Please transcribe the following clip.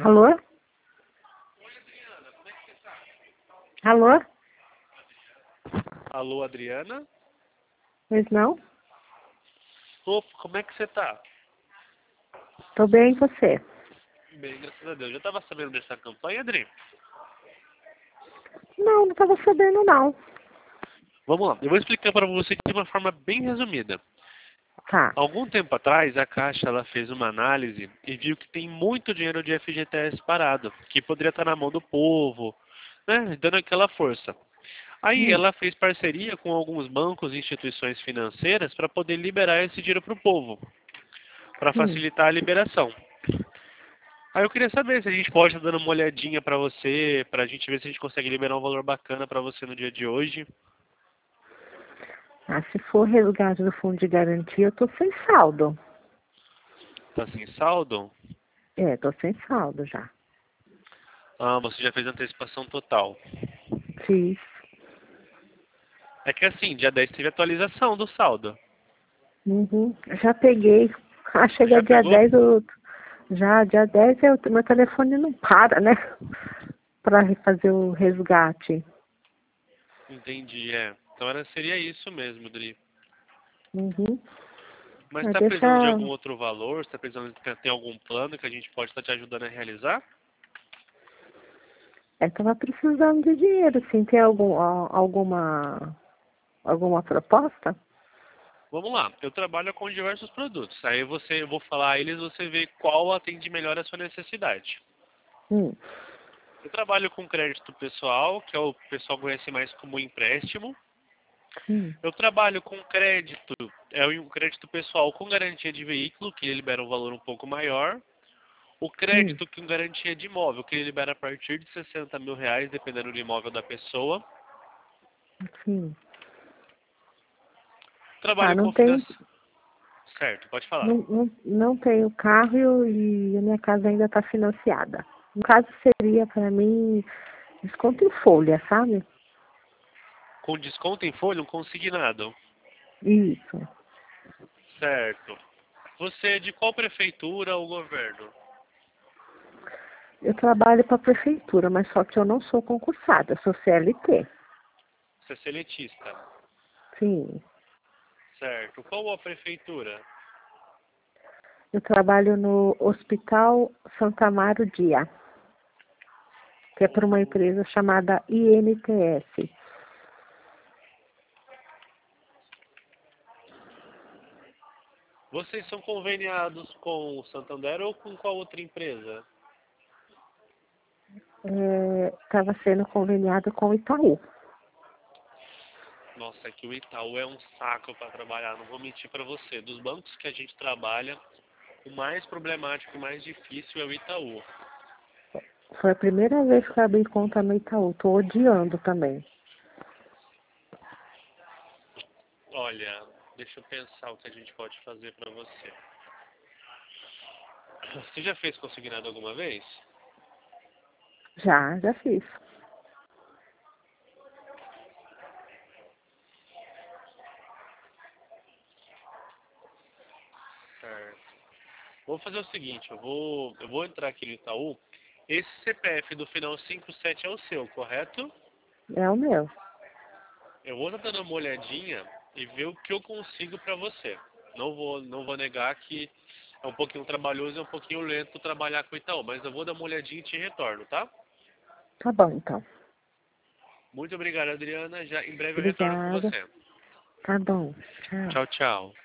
Alô? Alô? Alô, Adriana? Pois não? Ô, como é que você tá? Tô bem, e você? Bem, graças a Deus. Já tava sabendo dessa campanha, Adri? Não, não tava sabendo não. Vamos lá, eu vou explicar para você de uma forma bem resumida. Tá. Algum tempo atrás, a Caixa ela fez uma análise e viu que tem muito dinheiro de FGTS parado, que poderia estar na mão do povo, né, dando aquela força. Aí Hum, ela fez parceria com alguns bancos e instituições financeiras para poder liberar esse dinheiro para o povo, para hum. facilitar a liberação. Aí eu queria saber se a gente pode estar dando uma olhadinha para você, para a gente ver se a gente consegue liberar um valor bacana para você no dia de hoje. Ah, se for resgate do fundo de garantia, eu tô sem saldo. Tá sem saldo? É, tô sem saldo já. Ah, você já fez antecipação total. Fiz. É que assim, dia 10 teve atualização do saldo. Uhum. Já peguei. Ah, chega Já dia pegou? 10 eu... Já, dia 10 meu telefone não para, né? Pra fazer o resgate. Entendi, é. Então seria isso mesmo, Dri. Uhum. Mas Ah, está precisando de deixa... algum outro valor? Está precisando ter algum plano que a gente pode estar te ajudando a realizar? Tava precisando de dinheiro, sim. Tem alguma proposta? Vamos lá, eu trabalho com diversos produtos. Aí eu vou falar a eles, você vê qual atende melhor a sua necessidade. Hum, Eu trabalho com crédito pessoal, que é o pessoal conhece mais como empréstimo. hum, Eu trabalho com crédito, é um crédito pessoal com garantia de veículo, que ele libera um valor um pouco maior. O hum, crédito com garantia de imóvel, que ele libera a partir de R$ 60.000, dependendo do imóvel da pessoa. sim. Tá, Trabalho com financiamento. Certo, pode falar. não tenho carro e a minha casa ainda está financiada. No caso seria para mim desconto em folha, sabe? Com desconto em folha, um consignado. Isso. Certo. Você é de qual prefeitura ou governo? Eu trabalho para a prefeitura, mas só que eu não sou concursada, eu sou CLT. Você é seletista. Sim. Certo. Qual a prefeitura? Eu trabalho no Hospital Santa Amaro Dia, que é por uma Hum, empresa chamada INTS. Vocês são conveniados com o Santander ou com qual outra empresa? Estava sendo conveniado com o Itaú. Nossa, é que o Itaú é um saco para trabalhar, não vou mentir para você. Dos bancos que a gente trabalha, o mais problemático e mais difícil é o Itaú. Foi a primeira vez que eu abri conta no Itaú. Tô odiando também. Olha, deixa eu pensar o que a gente pode fazer para você. Você já fez consignado alguma vez? Já fiz. Certo. Vou fazer o seguinte, eu vou entrar aqui no Itaú. Esse CPF do final 57 é o seu, correto? É o meu. Eu vou estar dando uma olhadinha e ver o que eu consigo para você. Não vou negar que é um pouquinho trabalhoso e é um pouquinho lento trabalhar com o Itaú, mas eu vou dar uma olhadinha e te retorno, tá? Tá bom, então. Muito obrigado, Adriana. Já em breve eu retorno com Obrigada. você. Tá bom. Tchau. Tchau, tchau.